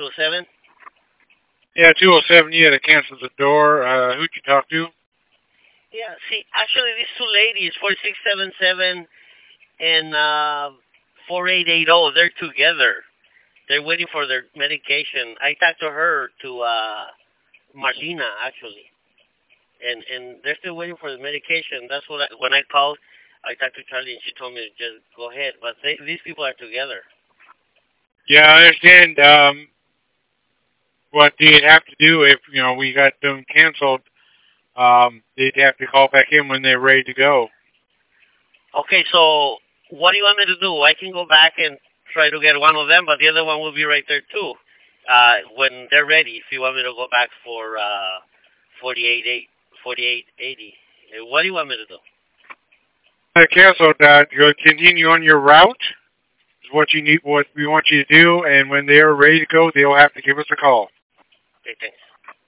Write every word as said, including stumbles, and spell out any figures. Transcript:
two oh seven? Yeah, two oh seven, you had to cancel the door. Uh, who'd you talk to? Yeah, see, actually, these two ladies, four six seven seven and uh, four eight eight zero, they're together. They're waiting for their medication. I talked to her, to uh, Martina, actually. And and they're still waiting for the medication. That's what I, when I called, I talked to Charlie, and she told me to just go ahead. But they, these people are together. Yeah, I understand. Um, what they'd have to do if, you know, we got them canceled, um, they'd have to call back in when they're ready to go. Okay, so what do you want me to do? I can go back and try to get one of them, but the other one will be right there too. Uh, when they're ready, if you want me to go back for uh, forty-eight eight, forty-eight eighty, uh, what do you want me to do? I canceled that. You'll continue on your route. Is what you need, what we want you to do, and when they are ready to go, they'll have to give us a call. Okay, thanks.